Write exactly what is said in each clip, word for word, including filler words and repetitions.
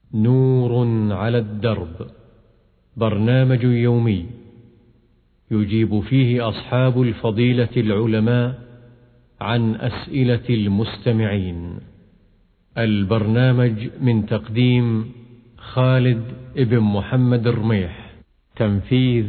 نور على الدرب، برنامج يومي يجيب فيه أصحاب الفضيلة العلماء عن أسئلة المستمعين. البرنامج من تقديم خالد ابن محمد الرميح، تنفيذ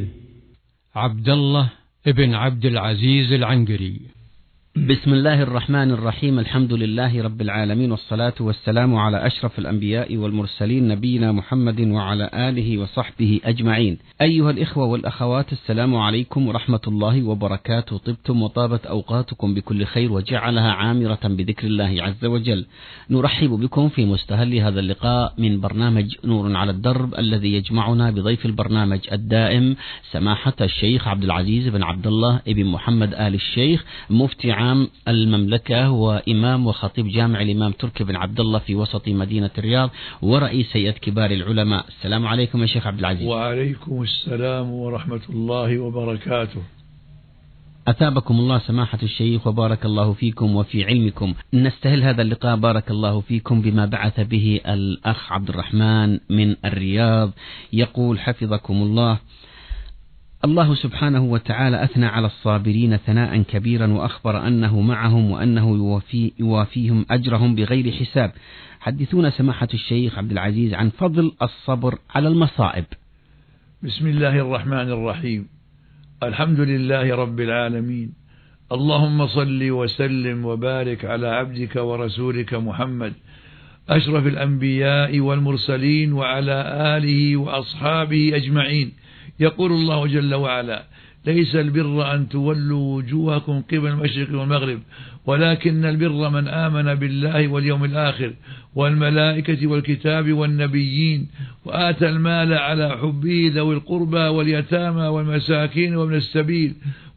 عبد الله ابن عبد العزيز العنقري. بسم الله الرحمن الرحيم. الحمد لله رب العالمين، والصلاة والسلام على أشرف الأنبياء والمرسلين نبينا محمد وعلى آله وصحبه أجمعين. أيها الإخوة والأخوات، السلام عليكم ورحمة الله وبركاته. طبتم وطابت أوقاتكم بكل خير وجعلها عامرة بذكر الله عز وجل. نرحب بكم في مستهل هذا اللقاء من برنامج نور على الدرب، الذي يجمعنا بضيف البرنامج الدائم سماحة الشيخ عبد العزيز بن عبد الله ابن محمد آل الشيخ، مفتي عام المملكة وإمام وخطيب جامع الإمام تركي بن عبد الله في وسط مدينة الرياض، ورئيس هيئة كبار العلماء. السلام عليكم يا شيخ عبد العزيز. وعليكم السلام ورحمة الله وبركاته. أثابكم الله سماحة الشيخ وبارك الله فيكم وفي علمكم. نستهل هذا اللقاء بارك الله فيكم بما بعث به الأخ عبد الرحمن من الرياض، يقول حفظكم الله: الله سبحانه وتعالى أثنى على الصابرين ثناء كبيرا، وأخبر أنه معهم وأنه يوافي يوافيهم أجرهم بغير حساب. حدثونا سماحة الشيخ عبد العزيز عن فضل الصبر على المصائب. بسم الله الرحمن الرحيم. الحمد لله رب العالمين، اللهم صل وسلم وبارك على عبدك ورسولك محمد أشرف الأنبياء والمرسلين وعلى آله وأصحابه أجمعين. يقول الله جل وعلا: ليس البر أن تولوا وجوهكم قبل المشرق والمغرب، ولكن البر من آمن بالله واليوم الآخر والملائكة والكتاب والنبيين، وآتى المال على حبه ذوي القربى واليتامى والمساكين وابن السبيل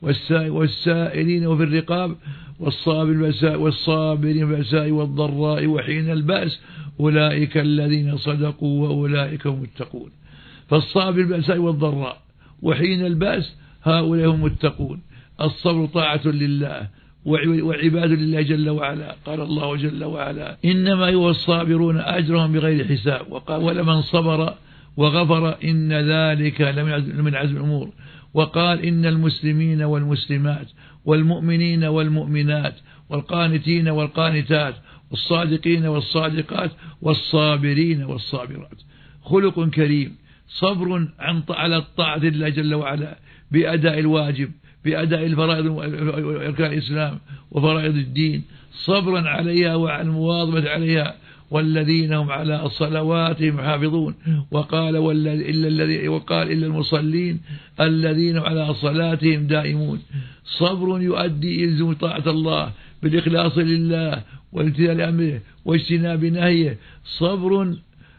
والسائلين وفي الرقاب والصابرين في البأساء والضراء وحين البأس، أولئك الذين صدقوا وأولئك هم المتقون. فالصابر بالبأساء والضراء وحين البأس هؤلاء هم المتقون. الصبر طاعة لله وعباد لله جل وعلا. قال الله جل وعلا: إنما يوفى الصابرون أجرهم بغير حساب. وقال: ولمن صبر وغفر إن ذلك لمن عزم الأمور. وقال: إن المسلمين والمسلمات والمؤمنين والمؤمنات والقانتين والقانتات والصادقين والصادقات والصابرين والصابرات خلق كريم، صبر عن على الطاعة الله جل وعلا بأداء الواجب، بأداء الفرائض وأركان الإسلام وفرائض الدين، صبرا عليها وعن المواظبة عليها، والذين هم على صلواتهم حافظون. وقال: إلا الذي وقال إلا المصلين الذين على صلاتهم دائمون. صبر يؤدي إلزم طاعة الله بالإخلاص لله والامتثال أمره واجتناب نهيه، صبر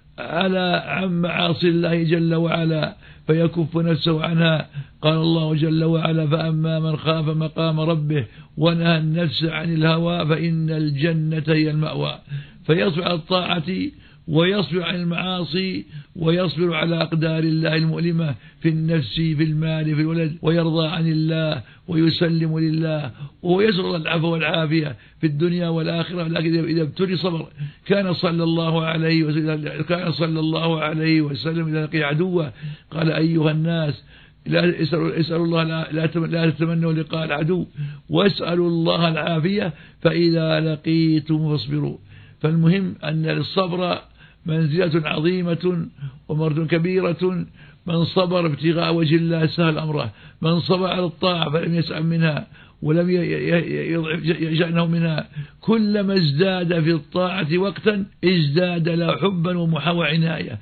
على عن معاصي الله جل وعلا فيكف نفسه عنها. قال الله جل وعلا: فأما من خاف مقام ربه ونهى النفس عن الهوى فإن الجنة هي المأوى. فيصبر على الطاعة ويصبر عن المعاصي ويصبر على أقدار الله المؤلمة في النفس في المال في الولد، ويرضى عن الله ويسلم لله ويسر العفو والعافية في الدنيا والآخرة. لكن إذا ابتلي صبر. كان صلى الله عليه وسلم كان صلى الله عليه وسلم إذا لقي عدوه قال: أيها الناس لا اسألوا الله لا لا تتمنوا لقاء العدو واسألوا الله العافية فإذا لقيتم فاصبروا. فالمهم أن الصبر منزلة عظيمة ومرد كبيرة. من صبر ابتغاء وجه الله سهل أمره، من صبر على الطاعة فلم يسأم منها ولم يضعف شأنه منها، كلما ازداد في الطاعة وقتا ازداد له حبا ومحا وعناية،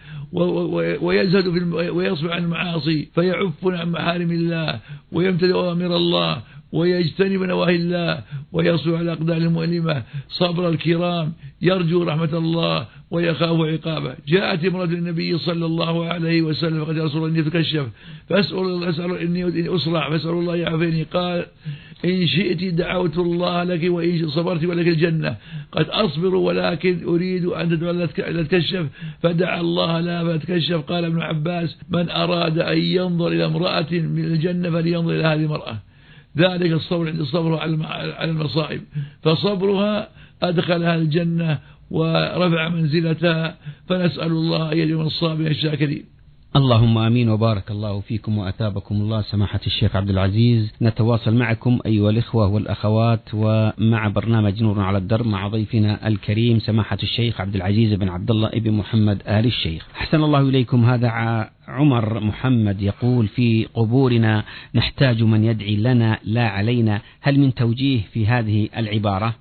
ويزهد في ويصبر عن المعاصي فيعف عن محارم الله ويمتثل أوامر الله ويجتنب نواهي الله ويصبر على الأقدار المؤلمة. صبر الكرام يرجو رحمة الله ويخاف عقابه. جاءت امرأة النبي صلى الله عليه وسلم فقد: يا رسول الله إني أتكشف فأسأل أسأل إني أسرع فأسأل الله يعافيني. قال: إن شئت دعوت الله لك وإن صبرت ولك الجنة. قد أصبر ولكن أريد أن تتكشف، فدعا الله لا فتكشف. قال ابن عباس: من أراد أن ينظر إلى امرأة من الجنة فلينظر إلى هذه المرأة. ذلك الصبر عند الصبر على المصائب، فصبرها أدخلها الجنة ورفع منزلتها، فنسأل الله أن يجعل الصابرين الشاكرين. اللهم آمين وبارك الله فيكم وأثابكم الله سماحة الشيخ عبد العزيز. نتواصل معكم أيها الإخوة والأخوات ومع برنامج نور على الدرب مع ضيفنا الكريم سماحة الشيخ عبد العزيز بن عبد الله ابن محمد آل الشيخ. أحسن الله إليكم. هذا عمر محمد يقول: في قبورنا نحتاج من يدعي لنا لا علينا، هل من توجيه في هذه العبارة؟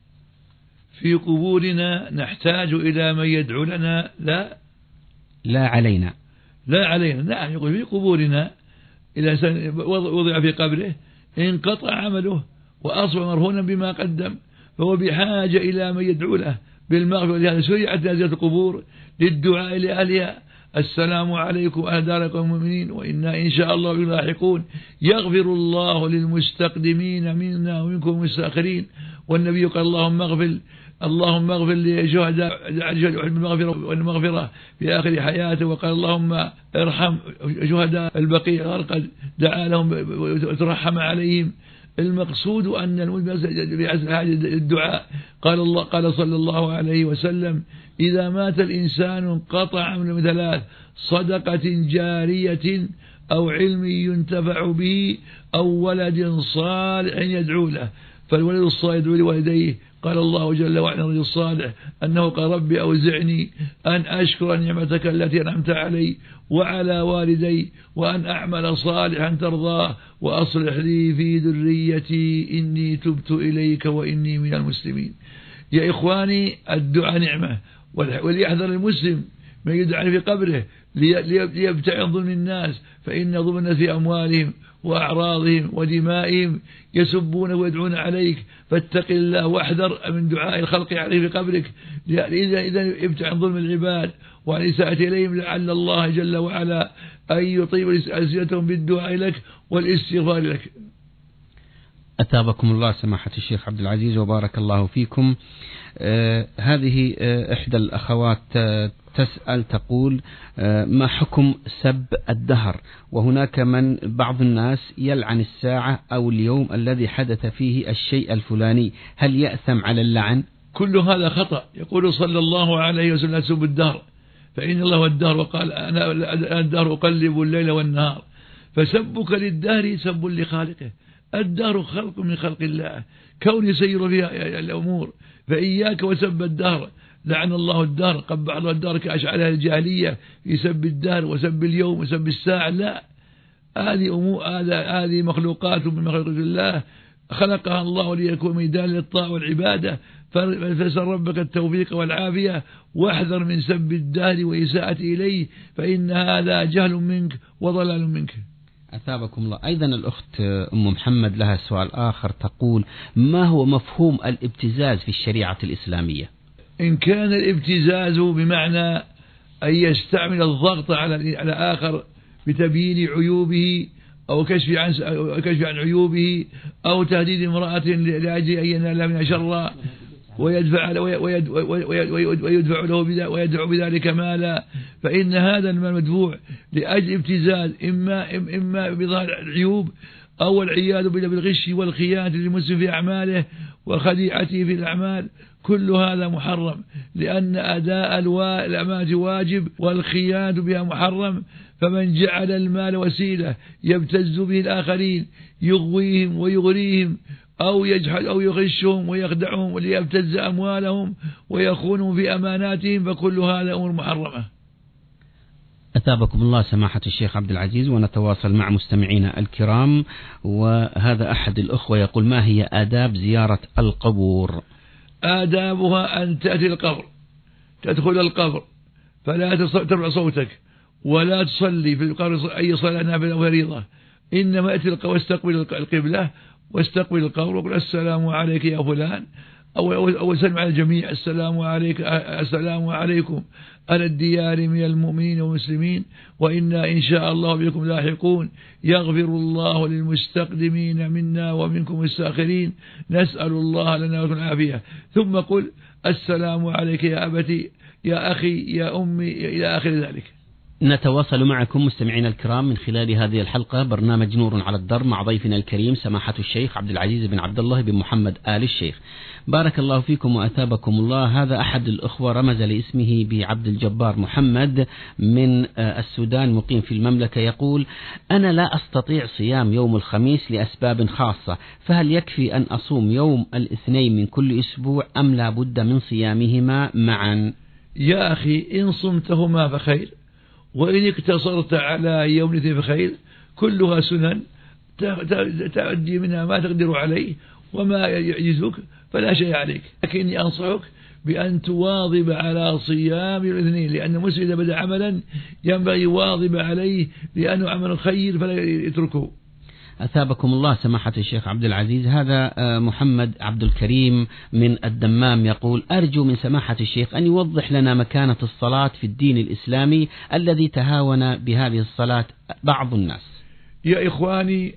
في قبورنا نحتاج إلى من يدعو لنا لا لا علينا لا علينا. نعم، يقول في قبورنا إذا وضع في قبره انقطع عمله وأصبح مرهونا بما قدم، فهو بحاجة إلى من يدعو له بالمغفرة. لهذا شرعت زيارة القبور للدعاء لأهلها: السلام عليكم أهل داركم المؤمنين وإنا إن شاء الله لاحقون، يغفر الله للمستقدمين منا ومنكم المستأخرين. والنبي قال: اللهم اغفر اللهم اغفر لشهداء المغفرة والمغفرة في آخر حياته، وقال: اللهم ارحم شهداء البقيع غرقد، دعا لهم وترحم عليهم. المقصود أن الدعاء قال الله قال صلى الله عليه وسلم: إذا مات الإنسان انقطع من ثلاث: صدقة جارية أو علم ينتفع به أو ولد صالح يدعو له. فالولد الصالح يدعو لوالديه. قال الله جل وعلا الرجل الصالح أنه قال: ربي أوزعني أن أشكر نعمتك التي أنعمت علي وعلى والدي وأن أعمل صالحا ترضاه وأصلح لي في ذريتي إني تبت إليك وإني من المسلمين. يا إخواني، الدعاء نعمة، وليحذر المسلم من يدعى في قبره ليبتعد ظلم الناس، فإن ظلم الناس في أموالهم وأعراضهم ودمائهم يسبون ويدعون عليك، فاتق الله واحذر من دعاء الخلق عليه في قبرك، إذا إذا ابتعد ظلم العباد وعن إساءة إليهم، لعل الله جل وعلا أن يطيب ألسنتهم بالدعاء لك والاستغفار لك. أثابكم الله سماحة الشيخ عبد العزيز وبارك الله فيكم. آه هذه آه إحدى الأخوات آه تسأل تقول: آه ما حكم سب الدهر؟ وهناك من بعض الناس يلعن الساعة أو اليوم الذي حدث فيه الشيء الفلاني، هل يأثم على اللعن؟ كل هذا خطأ. يقول صلى الله عليه وسلم: سب الدهر فإن الله هو الدهر، وقال: أنا الدهر أقلب الليل والنهار. فسبك للدهر سب لخالقه. الدهر خلق من خلق الله، كون يسير فيها الأمور، فإياك وسب الدهر. لعن الله الدهر، قبح الله الدهر كأشعارها الجاهلية يسب الدهر وسب اليوم وسب الساعة. لا، هذه أمور هذه مخلوقات من مخلوقات الله خلقها الله ليكون ميدان للطاعة والعبادة. فسأل ربك التوفيق والعافية، واحذر من سب الدهر وإساءة إليه، فإن هذا جهل منك وضلال منك. أثابكم الله. أيضا الأخت أم محمد لها سؤال آخر تقول: ما هو مفهوم الابتزاز في الشريعة الإسلامية؟ إن كان الابتزاز بمعنى أن يستعمل الضغط على على آخر بتبيين عيوبه أو كشف عن أو كشف عن عيوبه أو تهديد امرأة لأجل أن ينال منها شرا ويدفع ويدفع له ويدعو بذلك مالا، فإن هذا المال مدفوع لأجل ابتزاز، إما إما بظهر العيوب أو العياذ بالله بالغش والخيانة للمسلم في أعماله وخديعته في الأعمال. كل هذا محرم، لأن أداء الأمانة واجب والخيانة بها محرم. فمن جعل المال وسيلة يبتز به الآخرين يغويهم ويغريهم أو يجحد أو يغشهم ويخدعهم وليبتز أموالهم ويخونهم في أماناتهم، فكل هذا أمور محرمة. أثابكم الله سماحة الشيخ عبد العزيز. ونتواصل مع مستمعينا الكرام، وهذا أحد الأخوة يقول: ما هي آداب زيارة القبور؟ آدابها أن تأتي القبر، تدخل القبر فلا ترفع صوتك ولا تصلي في القبر أي صلاة نافلة أو فريضة، إنما أتي القبر واستقبل القبلة واستقبل القبر وقل: السلام عليك يا فلان، أو سلم على الجميع: السلام عليك السلام عليكم أهل الديار من المؤمنين والمسلمين وإنا إن شاء الله بكم لاحقون، يغفر الله للمستقدمين منا ومنكم الساخرين، نسأل الله لنا ولكم العافية. ثم قل: السلام عليك يا أبتي يا أخي يا أمي إلى آخر ذلك. نتواصل معكم مستمعينا الكرام من خلال هذه الحلقة برنامج نور على الدرب مع ضيفنا الكريم سماحة الشيخ عبد العزيز بن عبد الله بن محمد آل الشيخ. بارك الله فيكم وأثابكم الله. هذا أحد الأخوة رمز لاسمه بعبد الجبار محمد من السودان مقيم في المملكة، يقول: أنا لا أستطيع صيام يوم الخميس لأسباب خاصة، فهل يكفي أن أصوم يوم الاثنين من كل أسبوع أم لا بد من صيامهما معا؟ يا أخي إن صمتهما فخير، وإن اقتصرت على يوم الاثنين فخير، كلها سنن تأدي منها ما تقدر عليه وما يعجزك فلا شيء عليك، لكني أنصحك بأن تواظب على صيام الاثنين، لأن المسلم إذا بدأ عملا ينبغي يواظب عليه لأنه عمل خير فلا يتركه. أثابكم الله سماحة الشيخ عبد العزيز. هذا محمد عبد الكريم من الدمام يقول: أرجو من سماحة الشيخ أن يوضح لنا مكانة الصلاة في الدين الإسلامي الذي تهاون بهذه الصلاة بعض الناس. يا إخواني،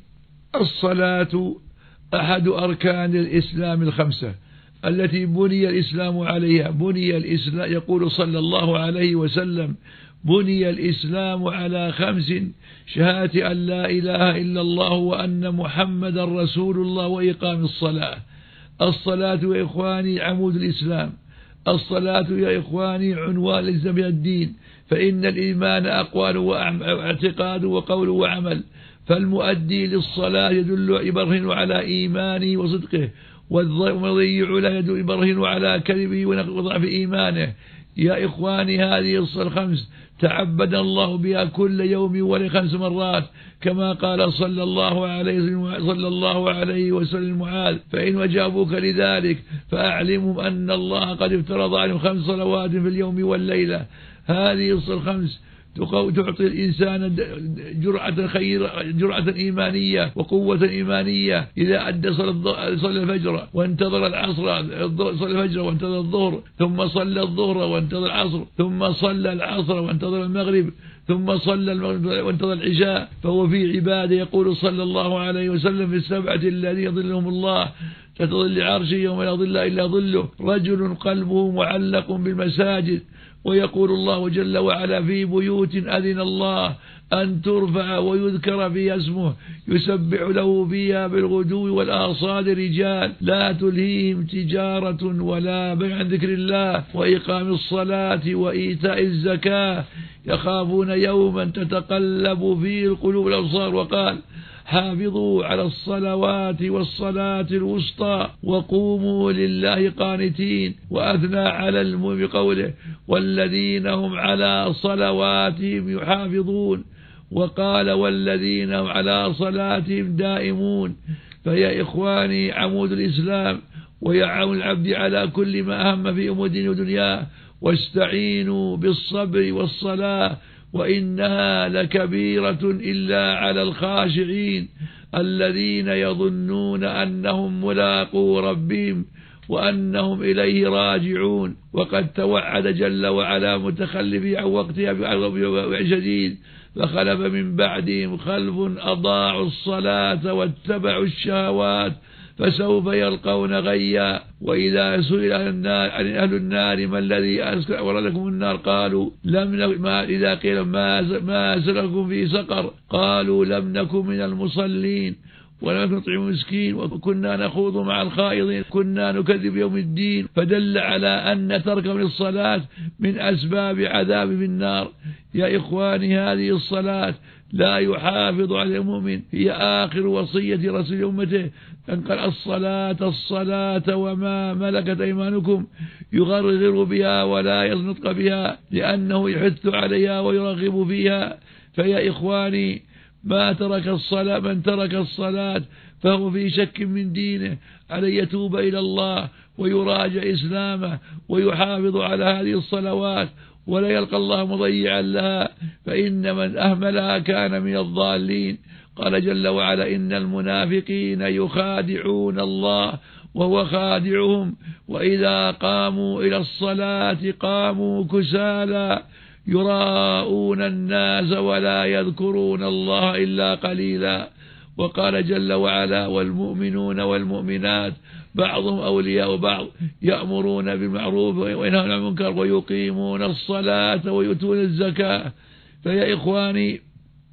الصلاة أحد أركان الإسلام الخمسة التي بني الإسلام عليها. بني الإسلام، يقول صلى الله عليه وسلم: بني الإسلام على خمس: شهادة أن لا إله إلا الله وأن محمد رسول الله وإقام الصلاة. الصلاة يا إخواني عمود الإسلام. الصلاة يا إخواني عنوان الإسلام الدين، فإن الإيمان أقوال واعتقاد وقول وعمل، فالمؤدي للصلاة يدل يبرهن على إيمانه وصدقه، والمضيع لا يدل يبرهن على كذبه وضعف إيمانه. يا إخواني، هذه الصلاة الخمس تعبد الله بها كل يوم ولخمس مرات، كما قال صلى الله عليه صلى الله عليه وسلم معاذ: فإن وجابوك لذلك فأعلمهم أن الله قد افترض عليهم خمس صلوات في اليوم والليلة. هذه الصلاة الخمس تعطي الإنسان جرعة خير جرعة إيمانية وقوة إيمانية. إذا أدى صلى الفجر وانتظر العصر، صلى الفجر وانتظر الظهر، ثم صلى الظهر وانتظر العصر، ثم صلى العصر وانتظر المغرب، ثم صلى المغرب وانتظر العشاء، فهو في عبادة. يقول صلى الله عليه وسلم: في السبعة الذين يظلهم الله تظل عرشه يوم لا ظل إلا ظله: رجل قلبه معلق بالمساجد. ويقول الله جل وعلا: في بيوت أذن الله أن ترفع ويذكر فيها اسمه يسبح له فيها بالغدو والآصال رجال لا تلهيهم تجارة ولا بيع عن ذكر الله وإقام الصلاة وإيتاء الزكاة يخافون يوما تتقلب فيه القلوب والأبصار. وقال: حافظوا على الصلوات والصلاة الوسطى وقوموا لله قانتين. وأثنى على المؤمن بقوله: والذين هم على صلواتهم يحافظون. وقال: والذين هم على صلاتهم دائمون. فيا إخواني، عمود الإسلام ويعون العبد على كل ما أهم في أمور دينه ودنياه. واستعينوا بالصبر والصلاة وإنها لكبيرة إلا على الخاشعين الذين يظنون أنهم ملاقو ربهم وأنهم إليه راجعون. وقد توعد جل وعلا متخلفي عن وقتها بعذاب شديد: فخلف من بعدهم خلف أضاعوا الصلاة واتبعوا الشهوات فسوف يلقون غيا. وإذا سئل أهل النار ما الذي أورثكم النار قالوا لم ما إذا قيل ما ما سلككم في سقر قالوا لم نكن من المصلين ولم نكن نطعم مسكين وكنا نخوض مع الخائضين كنا نكذب يوم الدين. فدل على أن ترك من الصلاة من أسباب عذاب في النار. يا إخواني، هذه الصلاة لا يحافظ على المؤمن هي آخر وصية رسول أمته، أن قال: الصلاة الصلاة وما ملكت أيمانكم، يغرغر بها ولا ينطق بها لأنه يحث عليها ويرغب فيها. فيا إخواني، ما ترك الصلاة من ترك الصلاة فهو في شك من دينه، عليه يتوب إلى الله ويراجع إسلامه ويحافظ على هذه الصلوات ولا يلقى الله مضيعا لها، فإن من أهملها كان من الضالين. قال جل وعلا: إن المنافقين يخادعون الله وهو خادعهم وإذا قاموا إلى الصلاة قاموا كسالى يراءون الناس ولا يذكرون الله إلا قليلا. وقال جل وعلا: والمؤمنون والمؤمنات بعضهم أولياء بعض يأمرون بالمعروف وينهون عن المنكر ويقيمون الصلاة ويؤتون الزكاة. فيا إخواني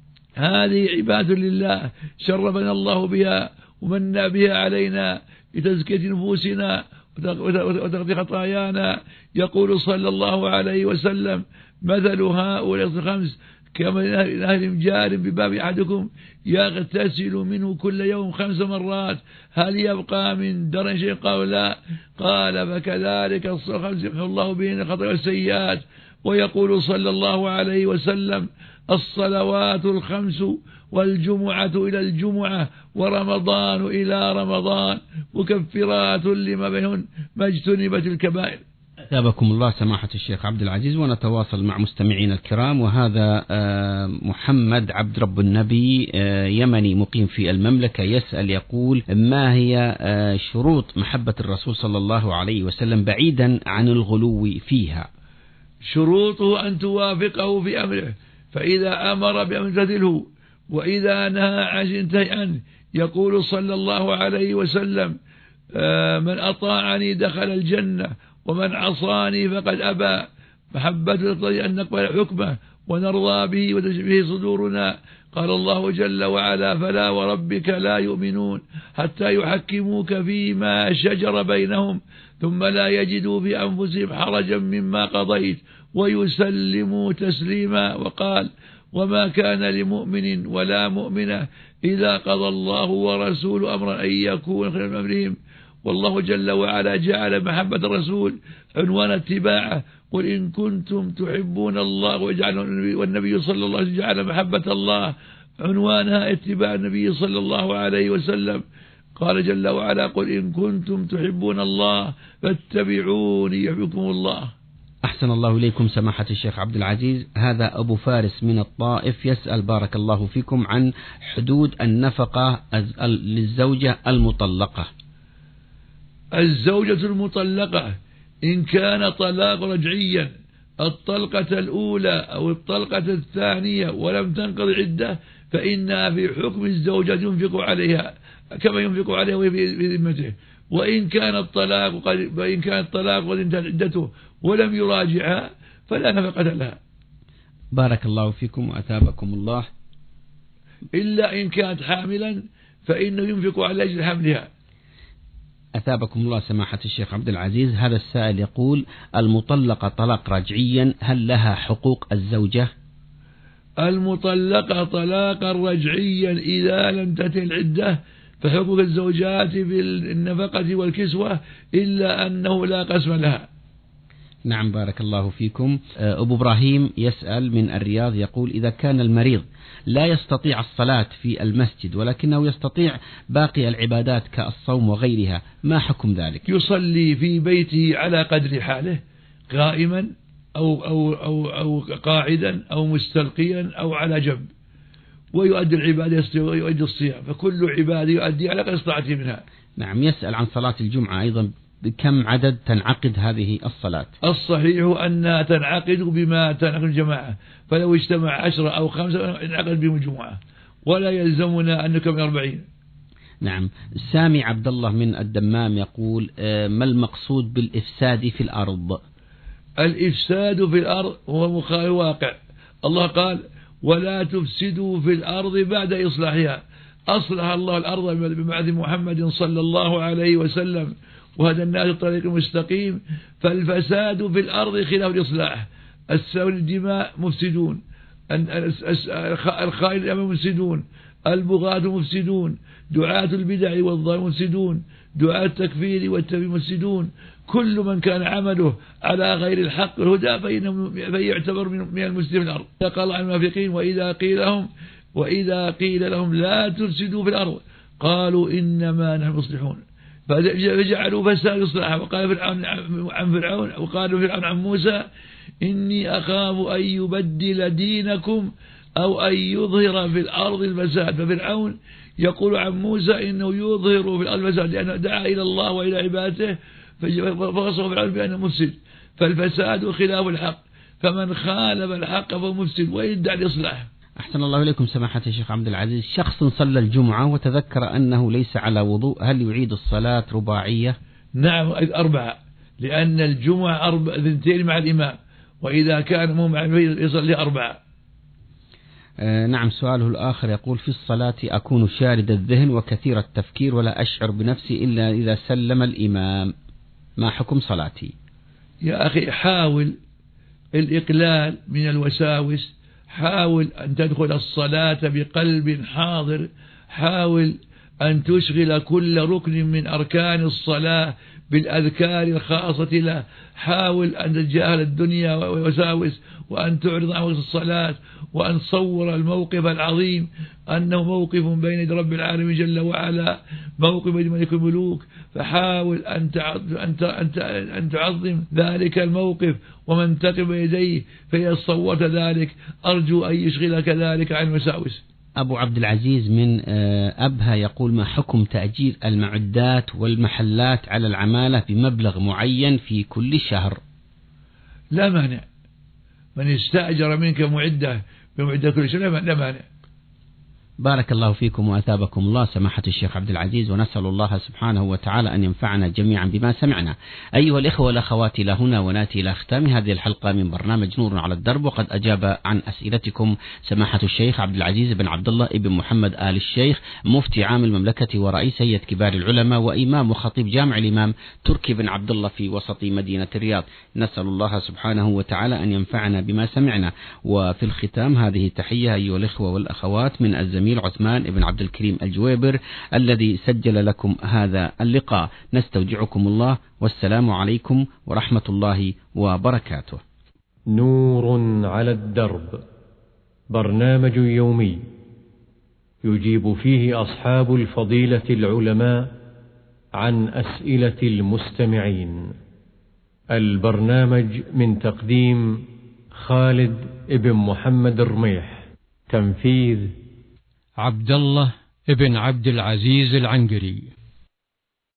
هذه عبادة لله شرفنا الله بها ومنى بها علينا لتزكية نفوسنا وتغطي خطايانا. يقول صلى الله عليه وسلم مثل هؤلاء الخمس كمثل نهر جار بباب أحدكم يغتسل منه كل يوم خمس مرات هل يبقى من درن شيء؟ قال لا. قال فكذلك الخمس يمحو الله بهن الخطايا والسيئات. ويقول صلى الله عليه وسلم الصلوات الخمس والجمعة إلى الجمعة ورمضان إلى رمضان مكفرات لما بينهن ما اجتنبت الكبائر. أثابكم الله سماحة الشيخ عبد العزيز. ونتواصل مع مستمعين الكرام. وهذا محمد عبد رب النبي يمني مقيم في المملكة يسأل يقول ما هي شروط محبة الرسول صلى الله عليه وسلم بعيدا عن الغلو فيها؟ شروطه أن توافقه في أمره، فإذا أمر بأمر تدله وإذا نهى عن انتهي عنه. يقول صلى الله عليه وسلم من أطاعني دخل الجنة ومن عصاني فقد أبى. محبته أن نقبل حكمه ونرضى به وتشبه صدورنا. قال الله جل وعلا فلا وربك لا يؤمنون حتى يحكموك فيما شجر بينهم ثم لا يجدوا بأنفسهم حرجا مما قضيت ويسلموا تسليما. وقال وما كان لمؤمن ولا مؤمنة إذا قضى الله ورسوله أمرا أن يكون خير من أمرهم. والله جل وعلا جعل محبة الرسول عنوان اتباعه. قل إن كنتم تحبون الله والنبي صلى الله عليه وسلم جعل محبة الله عنوانها اتباع النبي صلى الله عليه وسلم. قال جل وعلا قل إن كنتم تحبون الله فاتبعوني يحبكم الله. أحسن الله إليكم سماحة الشيخ عبد العزيز. هذا أبو فارس من الطائف يسأل بارك الله فيكم عن حدود النفقة للزوجة المطلقة. الزوجة المطلقة إن كان طلاق رجعيا الطلقة الأولى أو الطلقة الثانية ولم تنقض عدة فإنها في حكم الزوجة ينفق عليها كما ينفق عليها وهي في ذمته. وإن كان الطلاق وإن كان الطلاق قد انتهت عدته ولم يراجعها فلا نفقة لها. بارك الله فيكم وأثابكم الله. إلا إن كانت حاملا فإنه ينفق على أجل حملها. أثابكم الله سماحة الشيخ عبد العزيز. هذا السائل يقول المطلقة طلاق رجعيا هل لها حقوق الزوجة؟ المطلقة طلاقا رجعيا إذا لم تنتهي العدة فحقوق الزوجات بالنفقة والكسوة إلا أنه لا قسم لها. نعم بارك الله فيكم. أبو إبراهيم يسأل من الرياض يقول إذا كان المريض لا يستطيع الصلاة في المسجد ولكنه يستطيع باقي العبادات كالصوم وغيرها ما حكم ذلك؟ يصلي في بيته على قدر حاله قائما أو, أو, أو, أو قاعدا أو مستلقيا أو على جنب ويؤدي العبادة ويؤدي الصيام فكل عبادة يؤدي على قدر استطاعته منها. نعم. يسأل عن صلاة الجمعة أيضا بكم عدد تنعقد هذه الصلاة؟ الصحيح أنها تنعقد بما تنعقد الجماعة فلو اجتمع عشرة أو خمسة انعقد بهم الجمعة ولا يلزمنا أن نكمل أربعين. نعم. سامي عبد الله من الدمام يقول ما المقصود بالإفساد في الأرض؟ الإفساد في الأرض هو مخالف واقع. الله قال ولا تفسدوا في الأرض بعد إصلاحها. أصلح الله الأرض ببعث محمد صلى الله عليه وسلم وهذا الناس الطريق المستقيم. فالفساد في الأرض خلاف الإصلاح. السفك الدماء مفسدون، الخائن الأمام مفسدون، البغاة مفسدون، دعاة البدع والضلال مفسدون، دعاة التكفير والتبديع مفسدون. كل من كان عمله على غير الحق والهدى فإنه يعتبر من المفسدين في الأرض. قال عن المنافقين وإذا قيل لهم وإذا قيل لهم لا تفسدوا في الأرض قالوا إنما نحن مصلحون فجعلوا فساد إصلاحا. وقال فرعون عن فرعون وقالوا فرعون عن موسى إني أخاف أن يبدل دينكم أو أن يظهر في الأرض الفساد. ففرعون يقول عن موسى إنه يظهر في الأرض الفساد لأنه دعا إلى الله وإلى عباده فوصف فرعون بأنه مفسد. فالفساد خلاف الحق فمن خالف الحق فهو مفسد ويدعي الإصلاح. أحسن الله إليكم سماحة الشيخ عبد العزيز. شخص صلى الجمعة وتذكر أنه ليس على وضوء هل يعيد الصلاة رباعية؟ نعم أربعة لأن الجمعة أربع ثنتين مع الإمام وإذا كان مو مع يصلي أربعة. آه نعم. سؤاله الآخر يقول: في الصلاة أكون شارد الذهن وكثير التفكير ولا أشعر بنفسي إلا إذا سلم الإمام، ما حكم صلاتي؟ يا أخي حاول الإقلال من الوساوس، حاول أن تدخل الصلاة بقلب حاضر، حاول أن تشغل كل ركن من أركان الصلاة بالأذكار الخاصة له، حاول أن تتجاهل الدنيا والوساوس وأن تعرض عن وقت الصلاة، وأن تصور الموقف العظيم أنه موقف بين يدي رب العالمين جل وعلا، موقف بين ملك الملوك، فحاول أن أن تعظم ذلك الموقف ومن تقف يديه، فإذا صورت ذلك أرجو أن يشغلك ذلك عن الوساوس. أبو عبد العزيز من أبها يقول: ما حكم تأجير المعدات والمحلات على العمالة بمبلغ معين في كل شهر؟ لا مانع، من استأجر منك معدة بمعدة كل شهر لا مانع. بارك الله فيكم وأثابكم الله سماحة الشيخ عبد العزيز، ونسأل الله سبحانه وتعالى أن ينفعنا جميعا بما سمعنا. أيها الإخوة والأخوات، إلى هنا ونأتي إلى ختام هذه الحلقة من برنامج نور على الدرب، وقد أجاب عن أسئلتكم سماحة الشيخ عبد العزيز بن عبد الله ابن محمد آل الشيخ، مفتي عام المملكة ورئيس هيئة كبار العلماء وإمام وخطيب جامع الإمام تركي بن عبد الله في وسط مدينة الرياض. نسأل الله سبحانه وتعالى أن ينفعنا بما سمعنا. وفي الختام هذه تحية أيها الإخوة والأخوات من الزميل عثمان بن عبد الكريم الجويبر الذي سجل لكم هذا اللقاء. نستودعكم الله، والسلام عليكم ورحمة الله وبركاته. نور على الدرب، برنامج يومي يجيب فيه أصحاب الفضيلة العلماء عن أسئلة المستمعين. البرنامج من تقديم خالد ابن محمد الرميح، تنفيذ عبد الله ابن عبد العزيز العنقري.